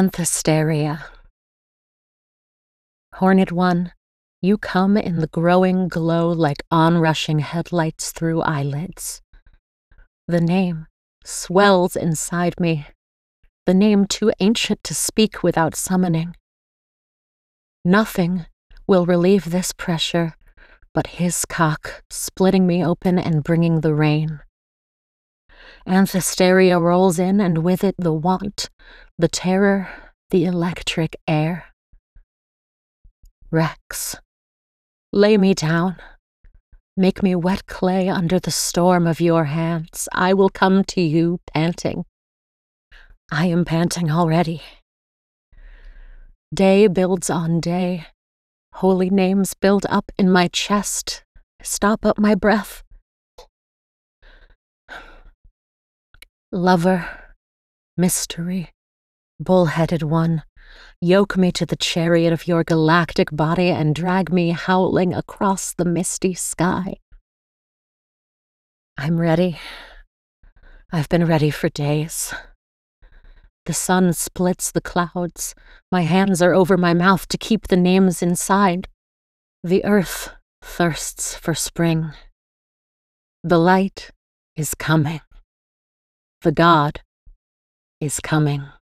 Anthesteria. Horned One, you come in the growing glow like onrushing headlights through eyelids. The name swells inside me, the name too ancient to speak without summoning. Nothing will relieve this pressure but his cock splitting me open and bringing the rain. Anthesteria rolls in, and with it the want, the terror, the electric air. Rex, lay me down. Make me wet clay under the storm of your hands. I will come to you panting. I am panting already. Day builds on day. Holy names build up in my chest, stop up my breath. Lover, mystery, bull-headed one, yoke me to the chariot of your galactic body and drag me howling across the misty sky. I'm ready. I've been ready for days. The sun splits the clouds. My hands are over my mouth to keep the names inside. The earth thirsts for spring. The light is coming. The god is coming.